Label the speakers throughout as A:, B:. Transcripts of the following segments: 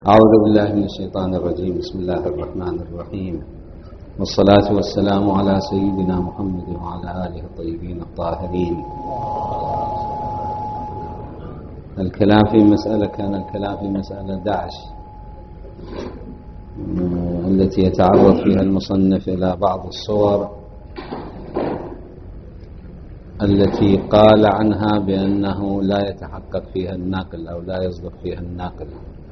A: أعوذ بالله من الشيطان الرجيم. بسم الله الرحمن الرحيم، والصلاة والسلام على سيدنا محمد وعلى آله الطيبين الطاهرين. الكلام في مسألة كان الكلام في مسألة 11 التي يتعرض فيها المصنف إلى بعض الصور التي قال عنها بأنه لا يتحقق فيها الناقل أو لا يصدق فيها الناقل.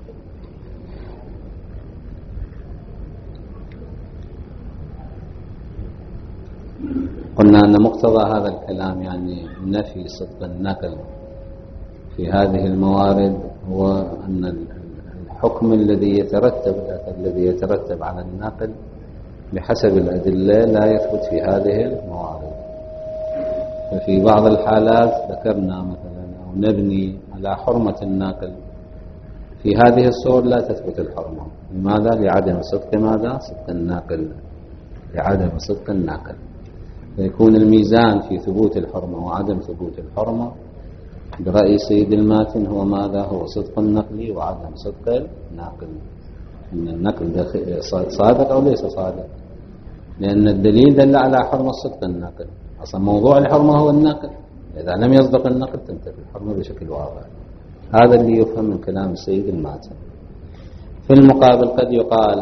A: قلنا أن مقتضى هذا الكلام يعني نفي صدق النقل في هذه الموارد هو أن الحكم الذي يترتب على النقل بحسب الأدلة لا يثبت في هذه الموارد. ففي بعض الحالات ذكرنا مثلا أو نبني على حرمة الناقل، في هذه الصور لا تثبت الحرمة. لماذا؟ لعدم صدق صدق الناقل، لعدم صدق الناقل. فيكون الميزان في ثبوت الحرمة وعدم ثبوت الحرمة برأي سيد الماتن هو ماذا؟ هو صدق النقل وعدم صدق الناقل. إن النقل صادق أو ليس صادق، لأن الدليل دل على حرمة صدق الناقل. أصلا موضوع الحرمة هو النقل، إذا لم يصدق النقل تنتفي الحرمة بشكل واضح. هذا اللي يفهم من كلام السيد الماتن. في المقابل قد يقال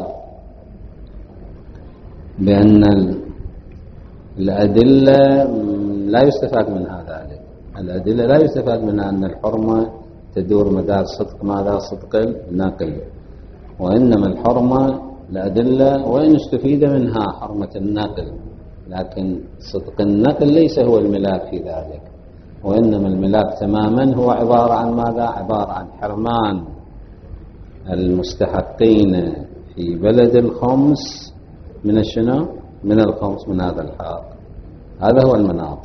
A: بأن الأدلة لا يستفاد منها ذلك. الأدلة لا يستفاد منها أن الحرمة تدور مدار صدق صدق الناقل، وإنما الحرمة الأدلة وإن استفيد منها حرمة الناقل، لكن صدق الناقل ليس هو الملاك في ذلك، وإنما الملاك تماما هو عبارة عن ماذا؟ عبارة عن حرمان المستحقين في بلد الخمس من الشنو؟ من الخمس، من هذا الحق. هذا هو المناط.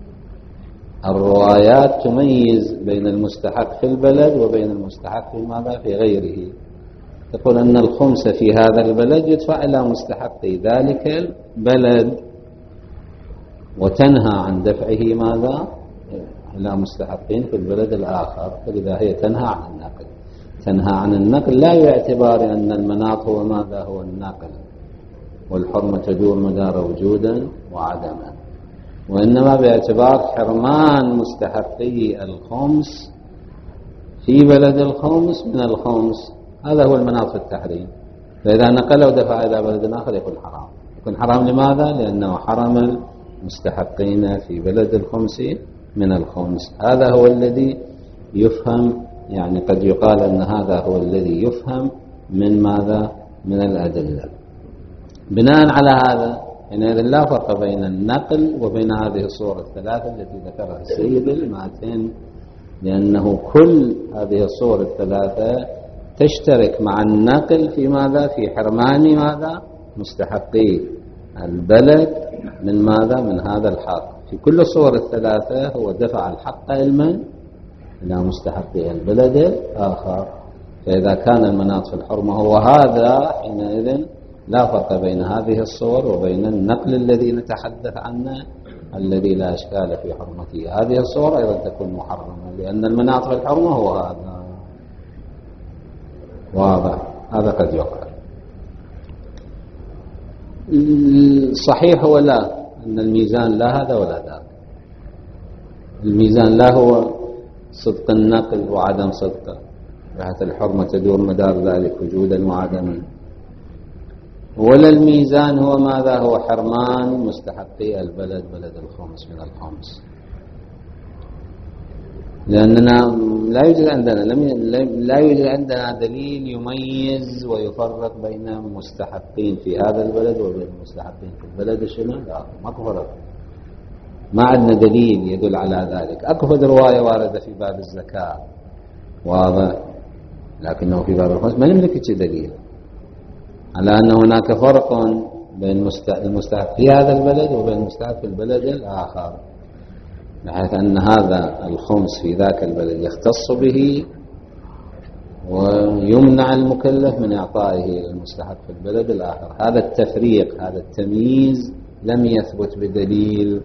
A: الروايات تميز بين المستحق في البلد وبين المستحق في ماذا؟ في غيره. تقول أن الخمس في هذا البلد يدفع إلى مستحقي ذلك البلد، وتنهى عن دفعه ماذا؟ إلى مستحقين في البلد الآخر. فلذا هي تنهى عن النقل. تنهى عن النقل لا باعتبار أن المناط هو ماذا؟ هو النقل، والحرمة تدور مدار وجودا وعدما، وإنما باعتبار حرمان مستحقي الخمس في بلد الخمس من الخمس. هذا هو المناط في التحريم. فإذا نقل ودفع إلى بلد آخر يكون حرام. يكون حرام لماذا؟ لأنه حرم المستحقين في بلد الخمس من الخمس. هذا هو الذي يفهم، يعني قد يقال أن هذا هو الذي يفهم من ماذا؟ من الأدلة. بناء على هذا حينئذ لا فرق بين النقل وبين هذه الصور الثلاثة التي ذكرها السيد الماتن، لأنه كل هذه الصور الثلاثة تشترك مع النقل في ماذا؟ في حرمان ماذا؟ مستحقي البلد من ماذا؟ من هذا الحق. في كل الصور الثلاثة هو دفع الحق إلى مستحقي البلد الآخر. فإذا كان المناط في الحرمة هو هذا، حينئذ لا فرق بين هذه الصور وبين النقل الذي نتحدث عنه الذي لا إشكال في حرمته. هذه الصور أيضا تكون محرمة لأن المناط في الحرمة هو هذا. واضح؟ هذا قد يقال. صحيح هو لا، أن الميزان لا هذا ولا ذاك. الميزان لا هو صدق النقل وعدم صدقه، بحيث الحرمة تدور مدار ذلك وجودا وعدما، ولا الميزان هو ماذا؟ هو حرمان مستحقي البلد، بلد الخمس من الخمس. لأننا لا يوجد عندنا دليل يميز ويفرق بين مستحقين في هذا البلد وبين مستحقين في البلد الشنو؟ لا، ماكو فرق. ما عندنا دليل يدل على ذلك. أكفد رواية واردة في باب الزكاة واضح، لكنه في باب الخمس ما نملك دليل على أن هناك فرق بين المستحق في هذا البلد وبين المستحق في البلد الآخر، بحيث أن هذا الخمس في ذاك البلد يختص به ويمنع المكلف من إعطائه المستحق في البلد الآخر. هذا التفريق، هذا التمييز لم يثبت بدليل.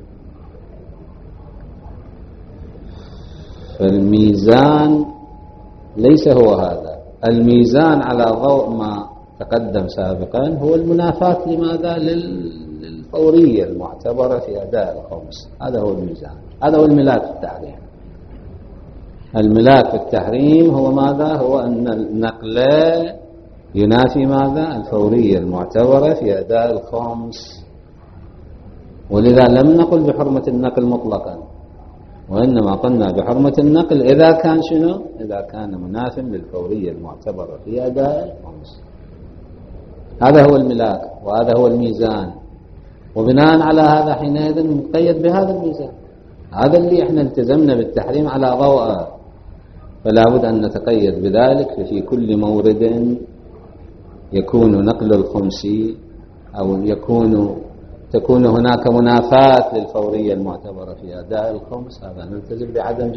A: فالميزان ليس هو هذا. الميزان على ضوء ما تقدم سابقا هو المنافاة لماذا؟ للفورية المعتبرة في أداء الخمس. هذا هو الميزان، هذا هو الملاك في التحريم. الملاك في التحريم هو ماذا؟ هو أن النقل ينافي ماذا؟ الفورية المعتبرة في أداء الخمس. ولذا لم نقل بحرمة النقل مطلقا، وإنما قلنا بحرمة النقل إذا كان شنو؟ إذا كان مناف للفورية المعتبرة في أداء الخمس. هذا هو الملاك وهذا هو الميزان، وبناء على هذا حينئذ نقيد بهذا الميزان. هذا اللي احنا التزمنا بالتحريم على ضوءه، فلا بد أن نتقيد بذلك. ففي كل مورد يكون نقل الخمس أو تكون هناك منافاة للفورية المعتبرة في أداء الخمس، هذا نلتزم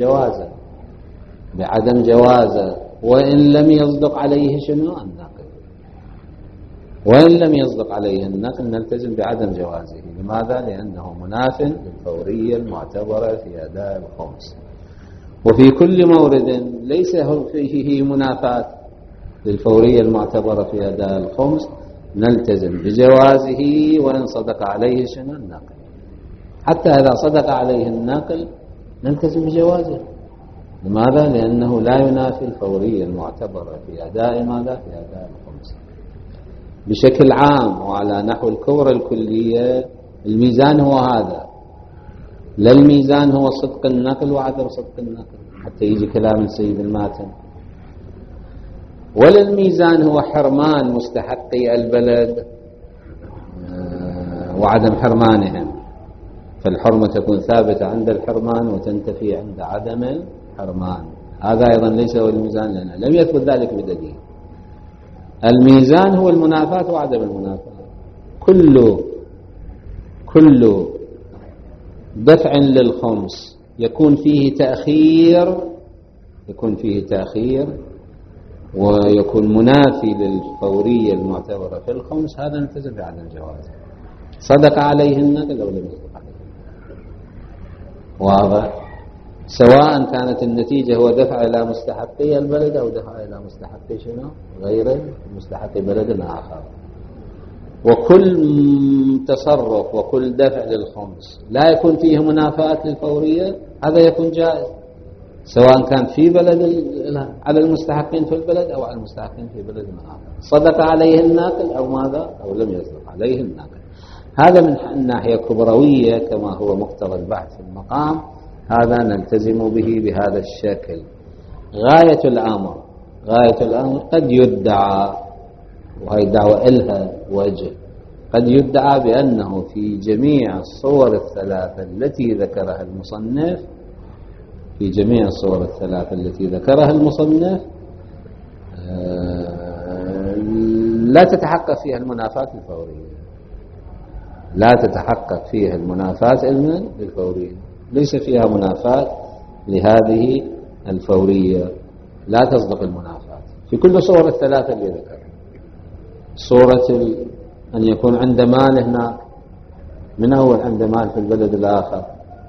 A: بعدم جوازه وإن لم يصدق عليه شنو؟ النقل. وإن لم يصدق عليه النقل نلتزم بعدم جوازه. لماذا؟ لأنه مناف للفورية المعتبرة في أداء الخمس. وفي كل مورد ليس فيه منافاة للفورية المعتبرة في أداء الخمس نلتزم بجوازه وإن صدق عليه شنو؟ النقل. حتى إذا صدق عليه النقل نلتزم بجوازه. لماذا؟ لأنه لا ينافي الفورية المعتبرة في أداء ماذا؟ في أداء الخمس. بشكل عام وعلى نحو الكورة الكلية الميزان هو هذا، لا الميزان هو صدق النقل وعدم صدق النقل حتى يجي كلام السيد الماتن، ولا الميزان هو حرمان مستحقي البلد وعدم حرمانهم، فالحرمة تكون ثابتة عند الحرمان وتنتفي عند عدم الحرمان. هذا أيضا ليس هو الميزان لأنه لم يثبت ذلك بدليل. الميزان هو المنافاة وعدم المنافاة. كل دفع للخمس يكون فيه تأخير ويكون منافي للفورية المعتبرة في الخمس، هذا نلتزم بعدم جوازه صدق عليه النقل أو لم يصدق عليه. واضح؟ سواء كانت النتيجة هو دفع إلى مستحقي البلد أو دفع إلى مستحقي شنو؟ غيره مستحقي بلد آخر. وكل تصرف وكل دفع للخمس لا يكون فيه منافاة للفورية هذا يكون جائز، سواء كان في بلد على المستحقين في البلد أو على المستحقين في بلد آخر، صدق عليه الناقل أو ماذا أو لم يصدق عليه الناقل. هذا من الناحية الكبروية كما هو مقتضى البحث في المقام، هذا نلتزم به بهذا الشكل. غاية الأمر قد يدعى، وهي دعوة إلها وجه، قد يدعى بأنه في جميع الصور الثلاثة التي ذكرها المصنف لا تتحقق فيها المنافاة الفورية، ليس فيها منافاة لهذه الفورية، لا تصدق المنافاة في كل صور الثلاثة اللي ذكرها. صورة أن يكون عند مال هناك، من أول عند مال في البلد الآخر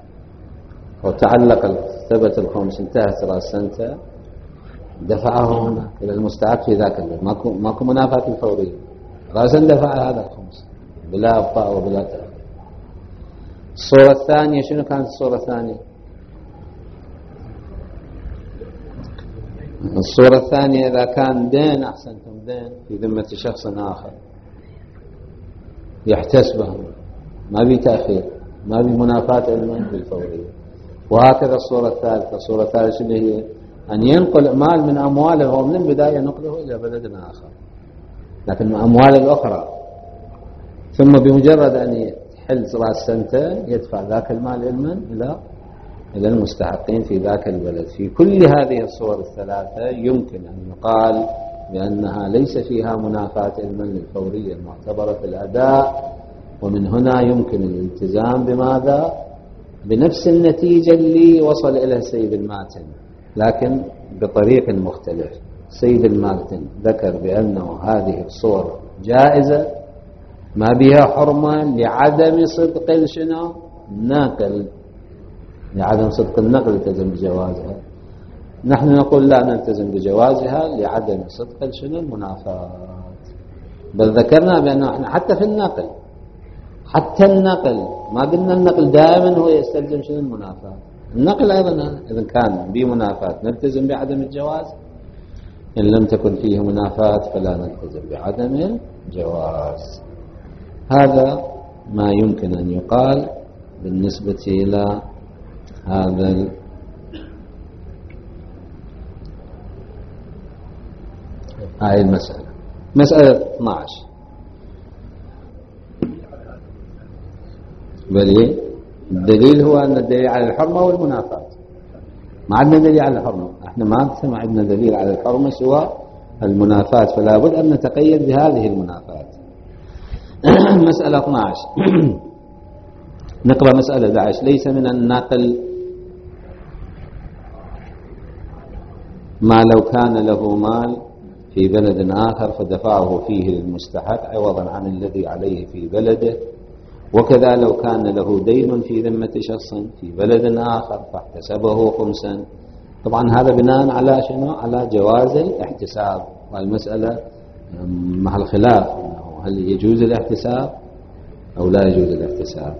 A: وتعلق ثبت الخمس انتهت رأس سنته دفعه هنا إلى المستحق في ذاك البلد، ماكو منافاة الفورية، رأسا دفع هذا الخمس بلا أبقاء وبلا تأخير. الصورة الثانية شنو كانت الصورة الثانية؟ الصورة الثانية إذا كان دين، أحسنتم، دين في ذمة شخص آخر يحتسبه، ما بي تأخير، ما بي منافاة علما بالفورية. وهكذا الصورة الثالثة شنو هي؟ أن ينقل مال من أمواله هو من البداية نقله إلى بلد آخر، لكن من أموال الأخرى، ثم بمجرد أن يحل رأس سنته يدفع ذاك المال علما إلى المستحقين في ذاك البلد. في كل هذه الصور الثلاثة يمكن أن يقال بأنها ليس فيها منافاة علما للفورية المعتبرة في الأداء، ومن هنا يمكن الالتزام بماذا؟ بنفس النتيجة اللي وصل إلى سيد الماتن، لكن بطريق مختلف. سيد الماتن ذكر بأنه هذه الصور جائزة ما بها حرمة لعدم صدق النقل، لعدم صدق النقل التزم بجوازها. نحن نقول لا نلتزم بجوازها لعدم صدق شنو المنافاة. بل ذكرنا بأنه حتى في النقل، حتى النقل ما قلنا النقل دائما هو يستلزم شنو المنافاة. النقل أيضا إذا كان بمنافاة نلتزم بعدم الجواز، إن لم تكن فيه منافاة فلا نلتزم بعدم الجواز. هذا ما يمكن أن يقال بالنسبة إلى هذا هاي المسألة. مسألة 12 بل الدليل هو أن الدليل على الحرمة والمنافاة. ما عندنا دليل على الحرمة، احنا ما عندنا دليل على الحرمة سوى المنافاة، فلا بد أن نتقيد بهذه المنافاة. مسألة 12 نقرأ مسألة 11. ليس من النقل ما لو كان له مال في بلد آخر فدفعه فيه للمستحق عوضا عن الذي عليه في بلده، وكذا لو كان له دين في ذمة شخص في بلد آخر فاحتسبه خمسا. طبعا هذا بناء على شنو؟ على جواز الاحتساب، والمسألة مع الخلاف هل يجوز الاحتساب أو لا يجوز الاحتساب.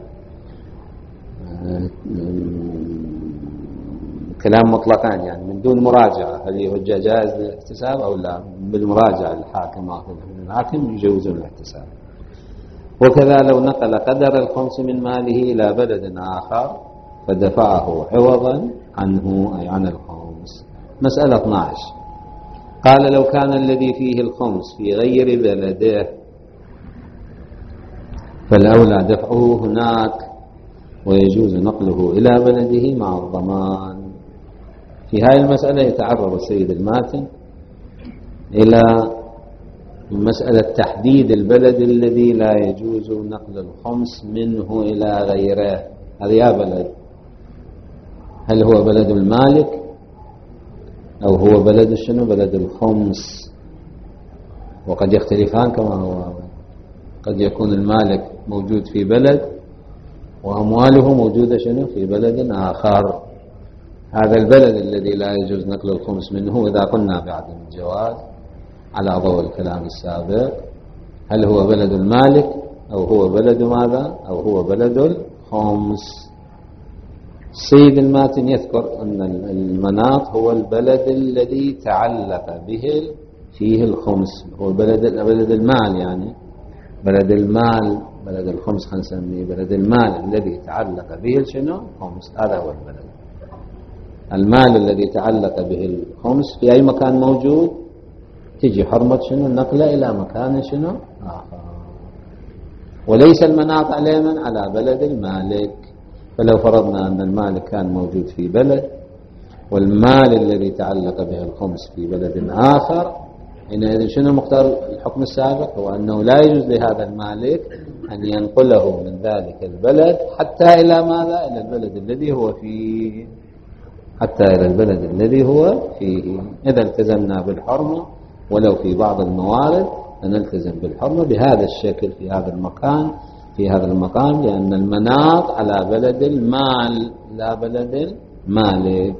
A: كلام مطلقان يعني من دون مراجعة، هل هو جائز الاحتساب أو لا. بالمراجعة الحاكم الحاكم يجوزون الاحتساب. وكذا لو نقل قدر الخمس من ماله إلى بلد آخر فدفعه عوضا عنه أي عن الخمس. مسألة 12 قال لو كان الذي فيه الخمس في غير بلده فالأولى دفعه هناك ويجوز نقله إلى بلده مع الضمان. في هذه المسألة يتعرض السيد الماتن إلى مسألة تحديد البلد الذي لا يجوز نقل الخمس منه إلى غيره. هذا يا بلد، هل هو بلد المالك أو هو بلد شنو؟ بلد الخمس. وقد يختلفان كما هو، قد يكون المالك موجود في بلد وأمواله موجودة شنو؟ في بلد آخر. هذا البلد الذي لا يجوز نقل الخمس منه إذا قلنا بعدم الجواز على ضوء الكلام السابق، هل هو بلد المالك أو هو بلد ماذا؟ أو هو بلد الخمس. السيد الماتن يذكر أن المناط هو البلد الذي تعلق به فيه الخمس، هو بلد المال، يعني بلد المال، بلد الخمس خلينا نسميه بلد المال الذي تعلق به شنو؟ الخمس. هذا هو البلد. المال الذي تعلق به الخمس في أي مكان موجود تجي حرمة شنو؟ النقله إلى مكان شنو؟ آخر. وليس المناط على من؟ على بلد المالك. فلو فرضنا أن المالك كان موجود في بلد والمال الذي تعلق به الخمس في بلد آخر، حينئذ شنو مقتضى الحكم السابق؟ هو أنه لا يجوز لهذا المالك أن ينقله من ذلك البلد حتى إلى ماذا؟ إلى البلد الذي هو فيه، حتى إلى البلد الذي هو فيه. إذا التزمنا بالحرمة ولو في بعض الموارد فنلتزم بالحرمة بهذا الشكل في هذا المكان، في هذا المقام، لأن المناط على بلد المال لا بلد المالك.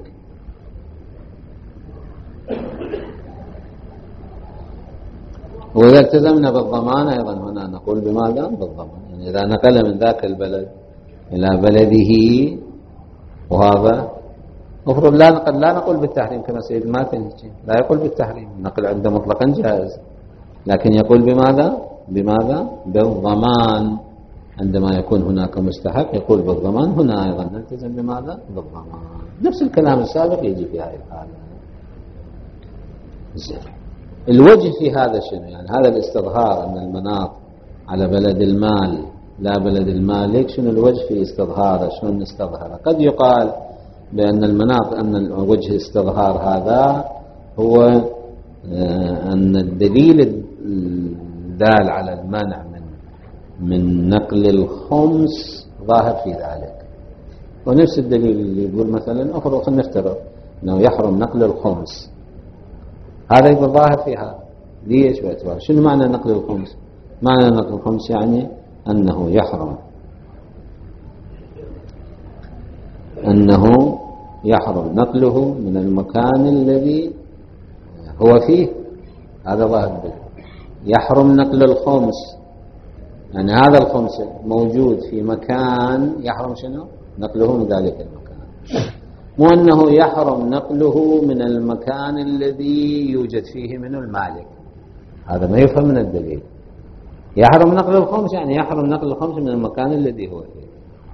A: وإذا التزمنا بالضمان أيضا هنا نقول بماذا؟ بالضمان. يعني إذا نقل من ذاك البلد إلى بلده، وهذا مفروض لا نقول بالتحريم كما سيد الماتن لا يقول بالتحريم، النقل عنده مطلقا جائز، لكن يقول بماذا؟ بالضمان. عندما يكون هناك مستحق يقول بالضمان. هنا أيضا نلتزم بماذا؟ بالضمان. نفس الكلام السابق يجي في هذه الحالة. الوجه في هذا شنو؟ يعني هذا الاستظهار أن المناط على بلد المال لا بلد المالك، شنو الوجه في استظهاره؟ شنو نستظهره؟ قد يقال بأن المناط، أن وجه استظهار هذا هو أن الدليل الدال على المنع من نقل الخمس ظاهر في ذلك. ونفس الدليل اللي يقول مثلا خلينا نفترض أنه يحرم نقل الخمس، هذا يقول ظاهر فيها. ليش؟ باعتبار شنو معنى نقل الخمس؟ معنى نقل الخمس يعني أنه يحرم، أنه يحرم نقله من المكان الذي هو فيه، هذا ظاهر الدليل. يحرم نقل الخمس، يعني هذا الخمس موجود في مكان، يحرم شنو؟ نقله من ذلك المكان، مو أنه يحرم نقله من المكان الذي يوجد فيه منه المالك، هذا ما يفهم من الدليل. يحرم نقل الخمس يعني يحرم نقل الخمس من المكان الذي هو فيه،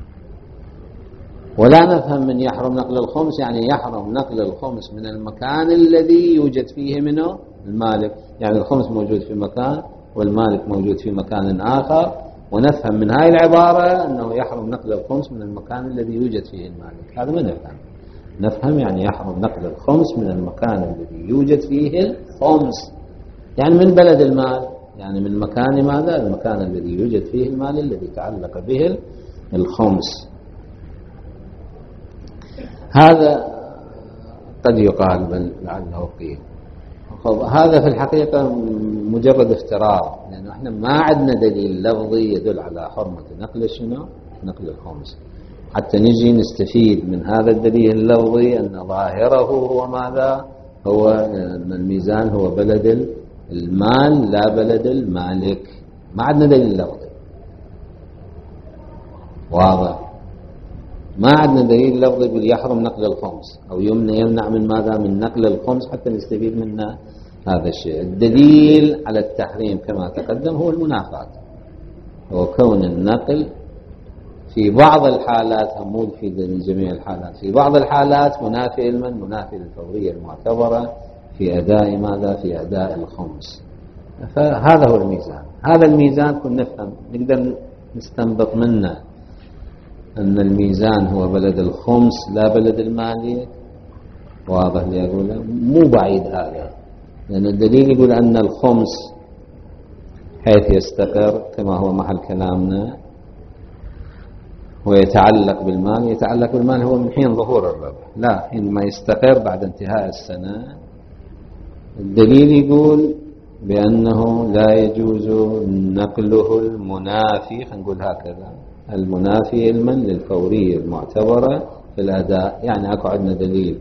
A: ولا نفهم من يحرم نقل الخمس يعني يحرم نقل الخمس من المكان الذي يوجد فيه منه المالك، يعني الخمس موجود في مكان والمالك موجود في مكان آخر، ونفهم من هاي العبارة أنه يحرم نقل الخمس من المكان الذي يوجد فيه المالك، هذا ما نفهم. نفهم يعني يحرم نقل الخمس من المكان الذي يوجد فيه الخمس، يعني من بلد المال، يعني من مكان ماذا؟ المكان الذي يوجد فيه المال الذي تعلق به الخمس. هذا قد يقال بل لعله قيل. هذا في الحقيقة مجرد افتراض، لأنه احنا ما عندنا دليل لفظي يدل على حرمة نقل شنو؟ نقل الخمس، حتى نجي نستفيد من هذا الدليل اللفظي أن ظاهره هو ماذا؟ هو أن الميزان هو بلد المال لا بلد المالك، ما عندنا دليل لفظي واضح. ما عندنا دليل لفظي يقول يحرم نقل الخمس أو يمنع من ماذا؟ من نقل الخمس حتى نستفيد منه هذا الشيء. الدليل على التحريم كما تقدم هو المنافاة، هو كون النقل في بعض الحالات، مو في جميع الحالات، في بعض الحالات منافي لمن؟ منافي للفورية المعتبرة في أداء ماذا؟ في أداء الخمس. فهذا هو الميزان. هذا الميزان كنا نفهم، نقدر نستنبط منه أن الميزان هو بلد الخمس لا بلد المالك، واضح لي أقوله؟ مو بعيد هذا، لأن الدليل يقول أن الخمس حيث يستقر كما هو محل كلامنا ويتعلق بالمال، يتعلق بالمال هو من حين ظهور الربح، لا حينما يستقر بعد انتهاء السنة. الدليل يقول بأنه لا يجوز نقله المنافي، خلينا نقول هكذا، المنافي علما للفورية المعتبرة في الأداء. يعني أكو عندنا دليل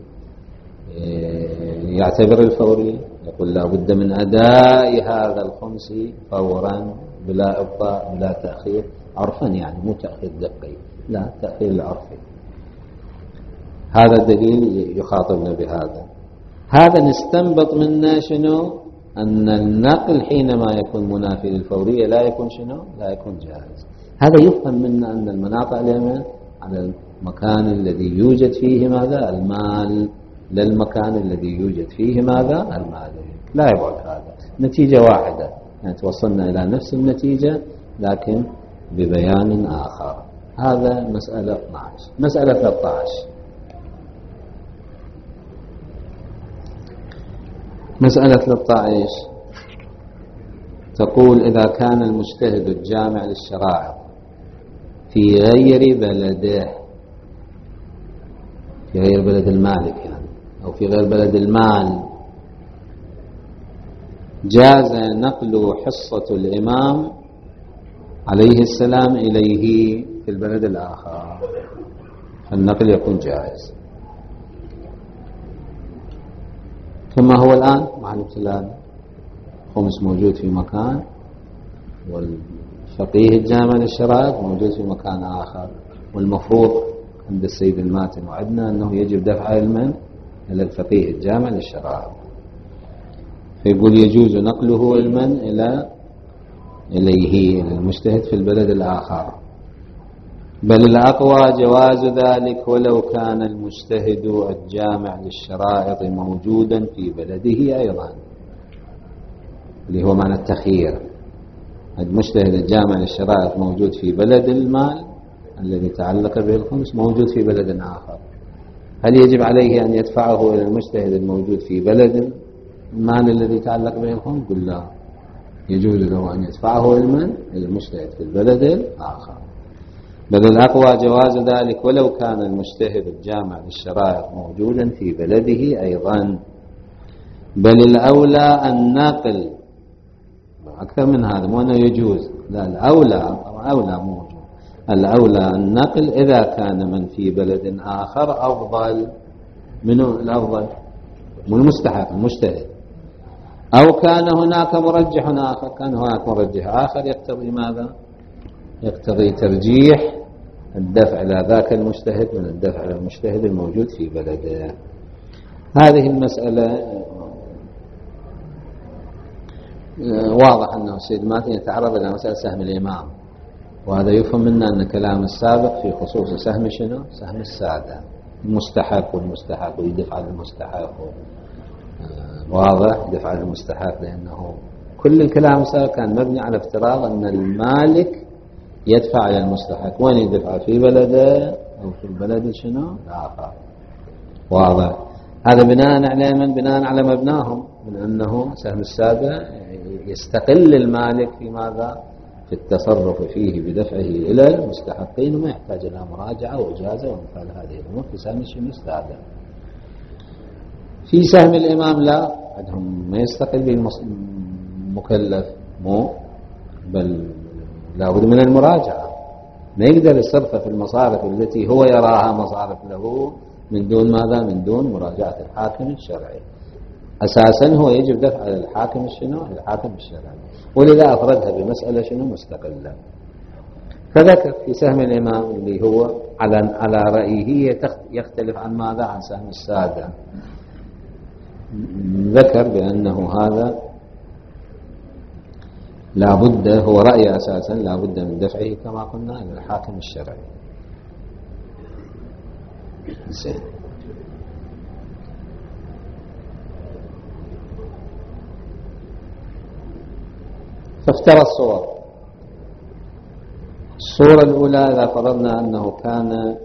A: يعتبر الفوري، يقول لا بد من أداء هذا الخمس فورا بلا إبطاء بلا تأخير، عرفا يعني مو تأخير دقي، لا تأخير العرفي. هذا الدليل يخاطبنا بهذا. هذا نستنبط منه شنو؟ أن النقل حينما يكون منافي للفورية لا يكون شنو؟ لا يكون جائز. هذا يفهم منا أن المناطق اليمن على المكان الذي يوجد فيه ماذا؟ المال، للمكان الذي يوجد فيه ماذا؟ المال. لا يبعد هذا، نتيجة واحدة، يعني توصلنا إلى نفس النتيجة لكن ببيان آخر. هذا مسألة 12. مسألة 13، مسألة 13 تقول إذا كان المجتهد الجامع للشرائع في غير بلده، في غير بلد المالك يعني، أو في غير بلد المال، جاز نقل حصة الإمام عليه السلام إليه في البلد الآخر، النقل يكون جائز كما هو الآن مع الابتلاء. خمس موجود في مكان والفقيه الجامع للشرائع موجود في مكان آخر، والمفروض عند السيد الماتن وعدنا أنه يجب دفع علما إلى الفقيه الجامع للشرائع، فيقول يجوز نقله علما إليه المجتهد في البلد الآخر، بل الأقوى جواز ذلك ولو كان المجتهد الجامع للشرائط موجودا في بلده أيضا، اللي هو معنى التخيير. المجتهد الجامع للشرائط موجود في بلد المال الذي تعلق به الخمس، موجود في بلد آخر، هل يجب عليه أن يدفعه إلى المجتهد الموجود في بلد المال الذي تعلق به الخمس؟ قل لا، يجوز له أن يدفعه علما إلى المجتهد في البلد الآخر. بل الأقوى جواز ذلك ولو كان المجتهد الجامع للشرائط موجودا في بلده أيضا، بل الأولى النقل، أكثر من هذا، مو أنه يجوز، لا الأولى موجود، الأولى النقل إذا كان من في بلد آخر أفضل منه الأفضل؟ مو المستحق، المجتهد. أو كان هناك مرجح آخر، كان هناك مرجح آخر يقتضي ماذا؟ يقتضي ترجيح الدفع إلى ذاك المجتهد من الدفع إلى المجتهد الموجود في بلده. هذه المسألة واضح أنه السيد ماتن يتعرض إلى مسألة سهم الإمام، وهذا يفهم منا أن كلام السابق في خصوص سهم شنو؟ سهم السادة، المستحق والمستحق ويدفع المستحق، واضح يدفع المستحق، لأنه كل الكلام السابق كان مبني على افتراض أن المالك يدفع على المستحق. وين يدفع؟ في بلده أو في البلد شنو؟ الآخر. واضح. هذا بناء على من؟ بناء على مبناهم من أنه سهم السادة يستقل المالك في ماذا؟ في التصرف فيه بدفعه إلى المستحقين، وما يحتاج إلى مراجعة وإجازة ومثال هذه الأمور في سهم السادة. في سهم الإمام لا، عندهم ما يستقل بالمكلف، مو بل لابد من المراجعة، ما يقدر يصرف في المصارف التي هو يراها مصارف له من دون ماذا؟ من دون مراجعة الحاكم الشرعي. أساسا هو يجب دفع على الحاكم شنو؟ الحاكم الشرعي، ولذا أفردها بمسألة شنو؟ مستقلة. فذكر في سهم الإمام اللي هو على رأيه يختلف عن ماذا؟ عن سهم السادة. ذكر بأنه هذا لا بد، هو رأي أساسا لا بد من دفعه كما قلنا إلى الحاكم الشرعي. زين. فافترى الصورة الأولى إذا فرضنا أنه كان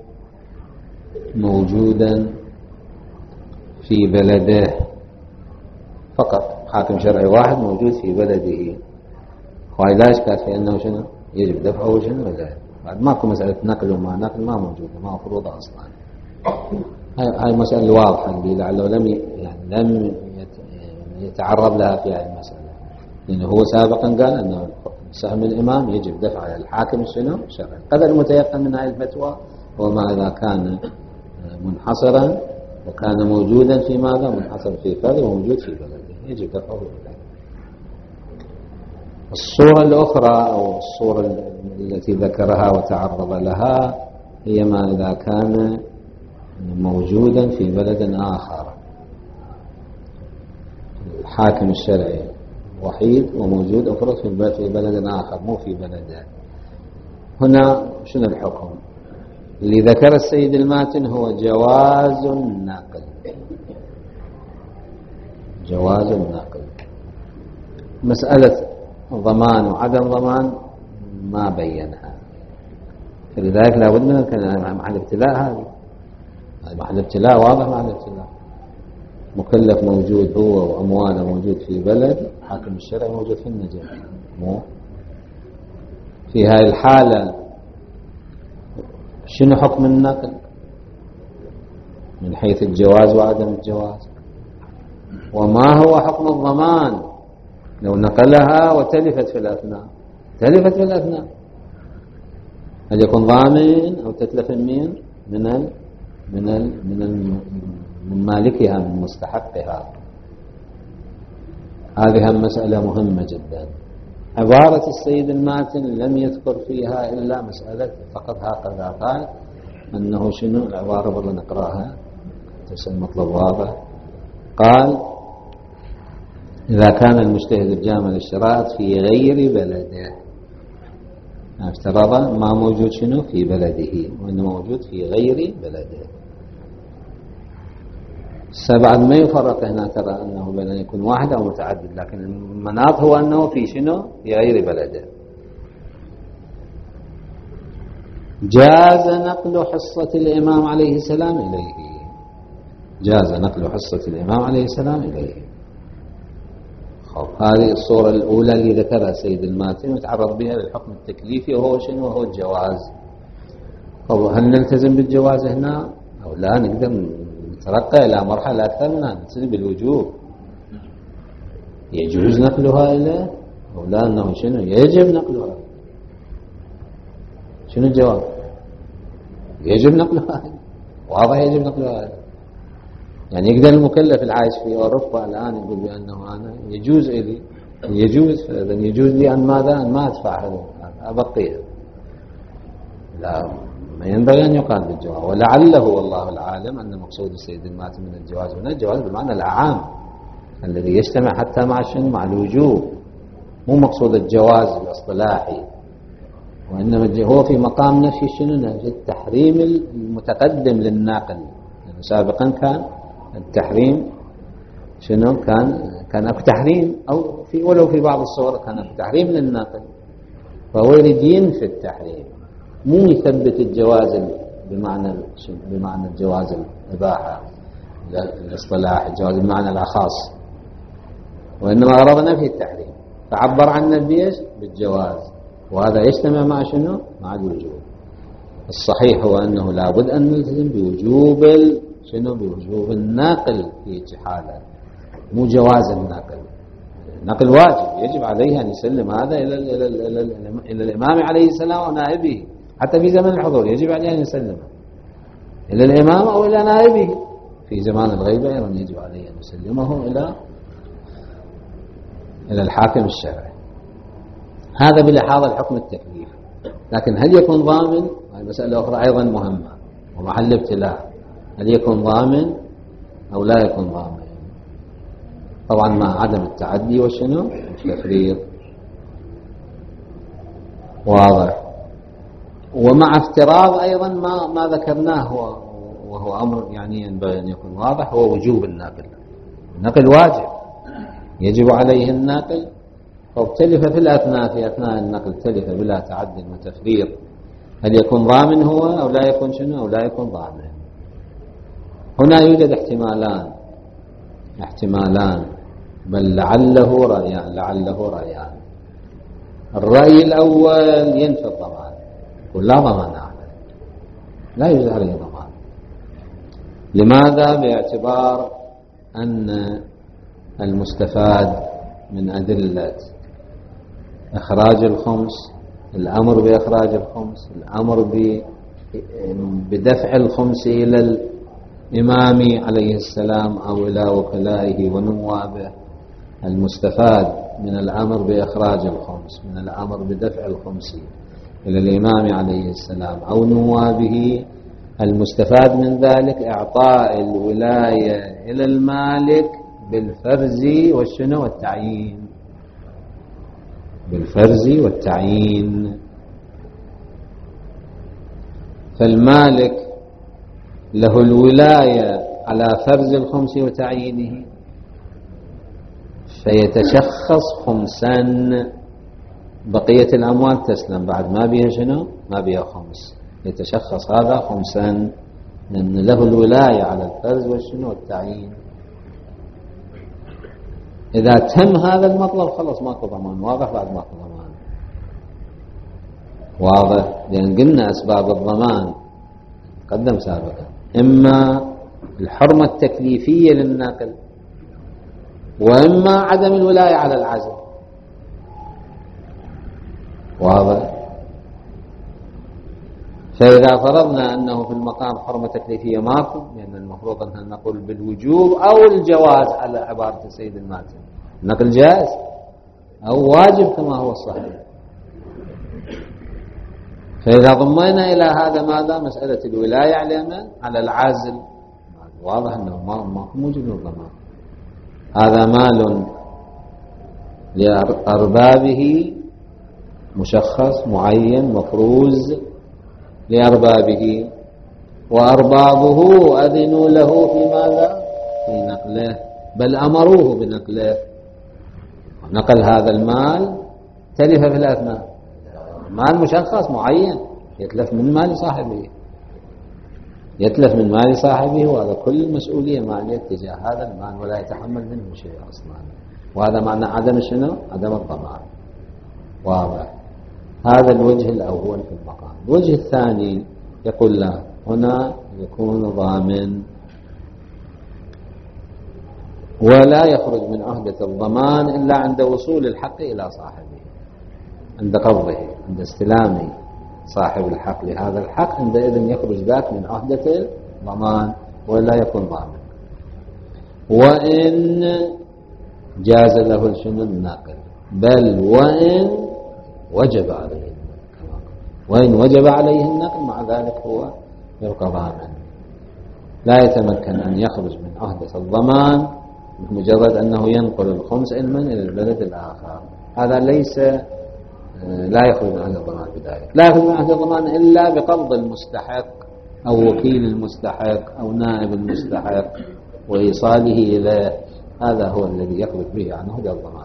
A: موجودا في بلده فقط، حاكم شرعي واحد موجود في بلده، وهي لا إشكال في أنه شنو؟ يجب دفعه شنو؟ ولا بعد ماكو مسألة نقل وما نقل، ما موجودة، ما مفروضة أصلا. هاي مسألة واضحة اللي لعله لم يتعرض لها في هذه المسألة، لأنه هو سابقا قال أنه سهم الإمام يجب دفع على الحاكم شنو؟ شرعي. قدر المتيقن من هذه الفتوى هو ما إذا كان منحصرا وكان موجودا في ماذا؟ منحصر في فرد وموجود في بلده، يجب دفعه إليه. الصورة الأخرى أو الصورة التي ذكرها وتعرض لها هي ما إذا كان موجودا في بلد آخر، الحاكم الشرعي وحيد وموجود أفرض في بلد آخر مو في بلده. هنا شنو الحكم؟ اللي ذكر السيد الماتن هو جواز النقل، جواز النقل. مسألة ضمان وعدم ضمان ما بينها، فلذلك لابد من الكلام مع الابتلاء. هذه مع الابتلاء واضح، مع الابتلاء مكلف موجود هو وأمواله موجود في بلد، حاكم الشرعي موجود في النجف، مو في هاي الحالة شنو حكم النقل من حيث الجواز وعدم الجواز؟ وما هو حكم الضمان لو نقلها وتلفت في الأثناء؟ تلفت في الأثناء، هل يكون ضامن أو تتلف من مالكها من مستحقها؟ هذه مسألة مهمة جدا. عبارة السيد الماتن لم يذكر فيها إلا مسألة فقط، هكذا قال أنه شنو العبارة؟ والله نقرأها تسأل مطلب واضح. قال إذا كان المجتهد الجامع للشرائط في غير بلده، افترض ما موجود شنو في بلده وإنه موجود في غير بلده. بعد ما يفرق هنا، ترى أنه بين أن يكون واحد أو متعدد، لكن المناط هو أنه في شنو؟ في غير بلده. جاز نقل حصة الإمام عليه السلام إليه، جاز نقل حصة الإمام عليه السلام إليه. هذه الصورة الأولى اللي ذكرها سيد الماتن وتعرض بها للحكم التكليفي، وهو شنو؟ وهو الجواز. هل نلتزم بالجواز هنا أو لا؟ نقدر نترقى إلى مرحلة أكثر منها، نلتزم بالوجوب، يجوز نقلها إليه أو لا؟ أنه شنو؟ يجب نقلها. شنو الجواب؟ يجب نقلها، واضح يجب نقلها. يعني يقدر المكلف العايش في أوروبا الآن يقول بأنه أنا يجوز لي، فإذا يجوز لي أن ماذا؟ أن ما أدفع هذا، أبقيها. لا، ما ينبغي أن يقال بالجواز. ولعله والله العالم أن مقصود السيد الماتي من الجواز هنا الجواز بالمعنى العام الذي يجتمع حتى مع شنو؟ مع الوجوب، مو مقصود الجواز الاصطلاحي، وإنما هو في مقام نفي شنو؟ نفي التحريم المتقدم للناقل. يعني سابقا كان التحريم شنو؟ كان أكو تحريم، أو في ولو في بعض الصور كان أكو تحريم للناقل، فهو يريد ينفي التحريم، مو يثبت الجواز بمعنى الجواز الإباحة الاصطلاح، الجواز بمعنى الأخاص، وإنما غرضنا في التحريم، فعبر عنه بيش؟ بالجواز. وهذا يجتمع مع شنو؟ مع الوجوب. الصحيح هو أنه لابد أن نلتزم بوجوب شنو؟ بوجوب الناقل في حاله، مو جواز الناقل. النقل واجب، يجب عليه أن يسلم هذا إلى الإمام عليه السلام ونائبه، حتى في زمن الحضور يجب عليه أن يسلمه إلى الإمام أو إلى نائبه. في زمان الغيبة أيضا يجب عليه أن يسلمه إلى الحاكم الشرعي. هذا بلحاظ الحكم التكليفي. لكن هل يكون ضامن؟ هذه مسألة أخرى أيضا مهمة ومحل ابتلاء. هل يكون ضامن أو لا يكون ضامن؟ طبعا مع عدم التعدي وشنو؟ التفريط، واضح. ومع افتراض أيضا ما ذكرناه وهو أمر يعني ينبغي أن يكون واضح، هو وجوب الناقل. النقل واجب، يجب عليه الناقل، فابتلف في أثناء النقل تلف بلا تعد وتفريط. هل يكون ضامن هو أو لا يكون شنو؟ أو لا يكون ضامن؟ هنا يوجد احتمالان، بل لعله رأيان. الرأي الأول ينفي الضمان، يقول لا ضمان عليه، لا يوجد عليه ضمان. لماذا؟ باعتبار أن المستفاد من أدلة إخراج الخمس، الأمر بإخراج الخمس، الأمر بدفع الخمس إلى الإمام عليه السلام أو إلى وكلائه ونوابه، المستفاد من الأمر بإخراج الخمس، من الأمر بدفع الخمس إلى الإمام عليه السلام أو نوابه، المستفاد من ذلك إعطاء الولاية إلى المالك بالفرز والشنو؟ والتعيين، بالفرز والتعيين. فالمالك له الولاية على فرز الخمس وتعيينه، فيتشخص خمسا، بقية الأموال تسلم بعد ما بيها شنو؟ ما بيها خمس، يتشخص هذا خمسا، لأن له الولاية على الفرز والشنو؟ والتعيين. إذا تم هذا المطلب خلص ماكو ضمان، واضح؟ بعد ماكو ضمان، واضح؟ لأن قلنا أسباب الضمان قدم سابقا، إما الحرمة التكليفية للناقل، وإما عدم الولاية على العزل، واضح؟ فإذا فرضنا أنه في المقام حرمة تكليفية ماكو، لأن المفروض أن نقول بالوجوب أو الجواز على عبارة السيد الماتن، النقل جائز أو واجب كما هو الصحيح. فإذا ضمينا إلى هذا ماذا؟ مسألة الولاية على العازل، واضح أنه ما موجود الضمان. هذا مال لأربابه، مشخص معين مفروز لأربابه، وأربابه أذنوا له في ماذا؟ في نقله، بل أمروه بنقله. نقل هذا المال تلف في الأثناء، مال مشخص معين يتلف من مال صاحبه، يتلف من مال صاحبه، وهذا كل المسؤولية مالية تجاه هذا المال ولا يتحمل منه شيء أصلا. وهذا معنى عدم شنو؟ عدم الضمان، واضح؟ هذا الوجه الأول في المقام. الوجه الثاني يقول لا، هنا يكون ضامن ولا يخرج من عهدة الضمان إلا عند وصول الحق إلى صاحبه، عند قبضه، عند استلامه صاحب الحق لهذا الحق، عندئذ يخرج ذاك من عهدة الضمان ولا يكون ضامن. وإن جاز له شنو النقل، بل وإن وجب عليه النقل، وإن وجب عليه النقل مع ذلك هو يبقى ضامن، لا يتمكن أن يخرج من عهدة الضمان مجرد أنه ينقل الخمس علما إلى البلد الآخر. هذا ليس لا يخرج من عهد الضمان بذلك، لا يخرج من عهد الضمان إلا بقبض المستحق أو وكيل المستحق أو نائب المستحق وإيصاله إليه، هذا هو الذي يخرج به عن عهد الضمان.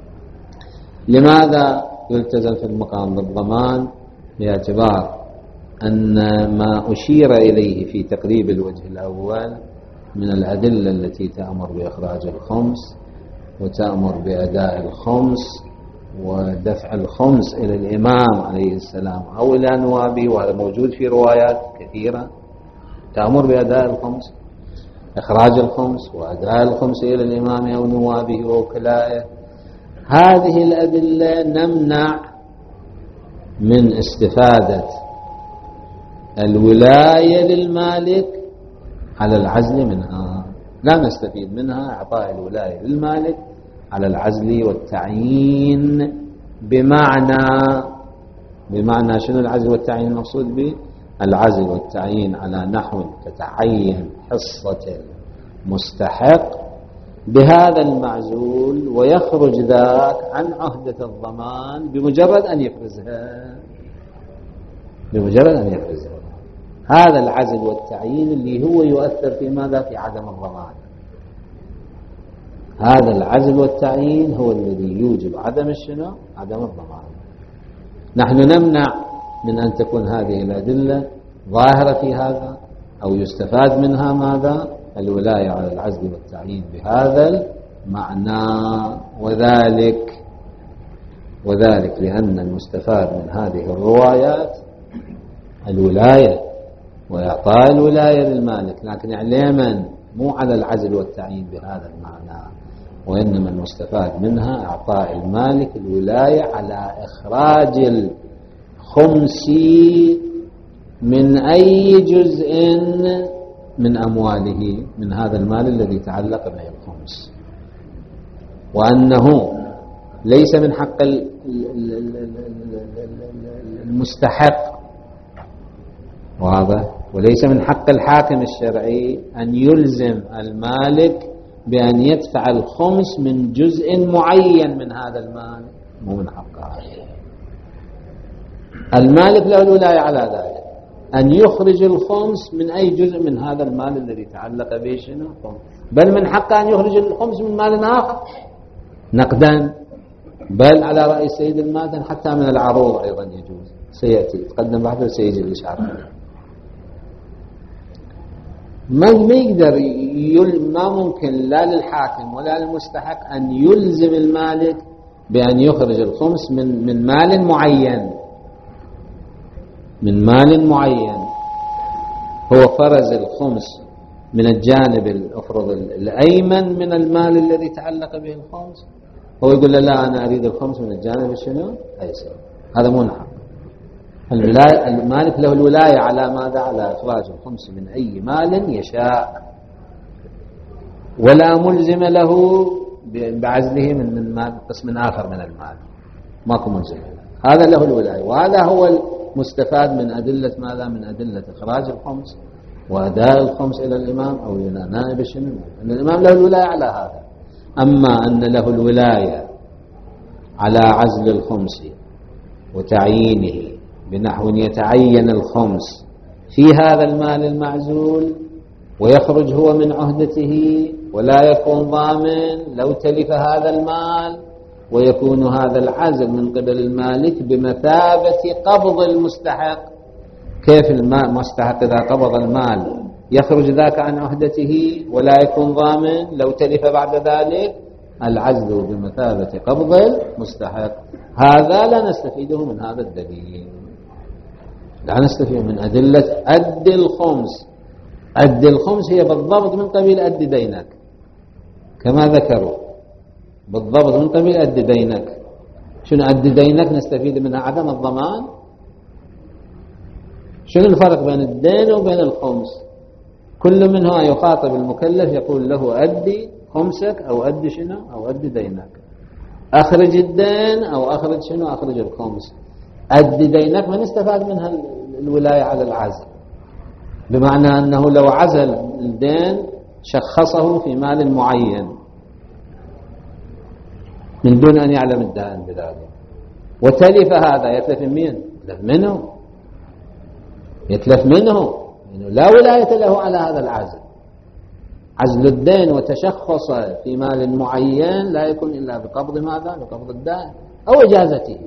A: لماذا يلتزم في المقام بالضمان؟ باعتبار أن ما أشير إليه في تقريب الوجه الأول من الأدلة التي تأمر بإخراج الخمس وتأمر بأداء الخمس ودفع الخمس إلى الإمام عليه السلام أو إلى نوابه، وهذا موجود في روايات كثيرة تأمر بأداء الخمس، إخراج الخمس وأداء الخمس إلى الإمام أو نوابه ووكلائه. هذه الأدلة نمنع من استفادة الولاية للمالك على العزل منها، لا نستفيد منها إعطاء الولاية للمالك على العزل والتعيين. بمعنى شنو العزل والتعيين المقصود به؟ العزل والتعيين على نحو تتعين حصة المستحق بهذا المعزول ويخرج ذاك عن عهدة الضمان بمجرد أن يفرزها، هذا العزل والتعيين اللي هو يؤثر في ماذا؟ في عدم الضمان. هذا العزل والتعيين هو الذي يوجب عدم الضمان. نحن نمنع من أن تكون هذه الأدلة ظاهرة في هذا أو يستفاد منها ماذا؟ الولاية على العزل والتعيين بهذا المعنى، وذلك لأن المستفاد من هذه الروايات الولاية وإعطاء الولاية للمالك، لكن علما مو على العزل والتعيين بهذا المعنى، وإنما المستفاد منها إعطاء المالك الولاية على إخراج الخمس من أي جزء من أمواله من هذا المال الذي تعلق به الخمس، وأنه ليس من حق المستحق، واضح، وليس من حق الحاكم الشرعي أن يلزم المالك بأن يدفع الخمس من جزء معين من هذا المال، مو من حقه. المالك له الولاية على ذلك أن يخرج الخمس من أي جزء من هذا المال الذي تعلق به شنو؟ بل من حقه أن يخرج الخمس من مال آخر نقدا، بل على رأي السيد المادن حتى من العروض أيضا يجوز، سيأتي يتقدم بعد سيجي الإشارة. ما يقدر ما ممكن لا للحاكم ولا للمستحق أن يلزم المالك بأن يخرج الخمس من مال معين، هو فرز الخمس من الجانب الأيمن من المال الذي تعلق به الخمس، هو يقول لا أنا أريد الخمس من الجانب الشنو أيسر، هذا مو حق. المالك له الولاية على ماذا؟ على إخراج الخمس من أي مال يشاء، ولا ملزم له بعزله من مال قسم آخر من المال، ماكو ملزم، هذا له الولاية. وهذا هو المستفاد من أدلة ماذا؟ من أدلة إخراج الخمس وأداء الخمس إلى الإمام أو إلى نائب الشنو، أن الإمام له الولاية على هذا. أما أن له الولاية على عزل الخمس وتعيينه بنحو يتعين الخمس في هذا المال المعزول ويخرج هو من عهدته ولا يكون ضامن لو تلف هذا المال، ويكون هذا العزل من قبل المالك بمثابة قبض المستحق. كيف المستحق إذا قبض المال يخرج ذاك عن عهدته ولا يكون ضامن لو تلف بعد ذلك؟ العزل بمثابة قبض المستحق. هذا لا نستفيده من هذا الدليل، لا نستفيد من أدلة أد الخمس. أد الخمس هي بالضبط من قبيل أد دينك كما ذكروا، بالضبط من قبيل أد دينك. شنو أد دينك؟ نستفيد منها عدم الضمان. شنو الفرق بين الدين وبين الخمس؟ كل منها يخاطب المكلف يقول له أدي خمسك أو أدي شنو أو أدي دينك، أخرج الدين أو أخرج شنو أخرج الخمس. أدي دينك من استفاد منها الولاية على العزل، بمعنى أنه لو عزل الدين شخصه في مال معين من دون أن يعلم الدائن بذلك، وتلف هذا يتلف من مين؟ يتلف منه لا ولاية له على هذا العزل. عزل الدين وتشخص في مال معين لا يكون إلا بقبض ماذا؟ بقبض الدائن أو إجازته.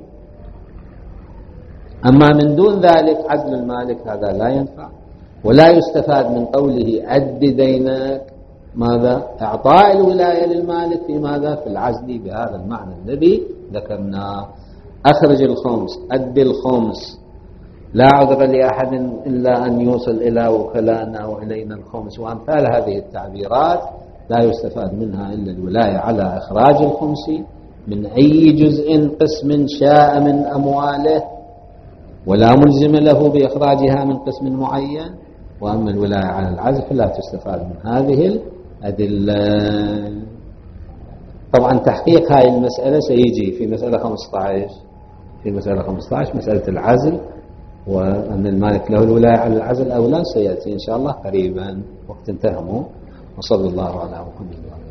A: أما من دون ذلك عزل المالك هذا لا ينفع، ولا يستفاد من قوله أد دينك ماذا؟ إعطاء الولاية للمالك في ماذا؟ في العزل بهذا المعنى الذي ذكرناه. أخرج الخمس، أد الخمس، لا عذر لأحد إلا أن يوصل إلى وكلائنا وإلينا الخمس، وأمثال هذه التعبيرات لا يستفاد منها إلا الولاية على إخراج الخمس من أي جزء قسم شاء من أمواله، ولا ملزم له بإخراجها من قسم معين. وأما الولاية على العزل فلا تستفاد من هذه الأدلة. طبعا تحقيق هذه المسألة سيجي في مسألة 15، في مسألة 15 مسألة العزل، وأن المالك له الولاية على العزل أو لا سيأتي إن شاء الله قريبا وقت انتهموا. وصلى الله على محمد.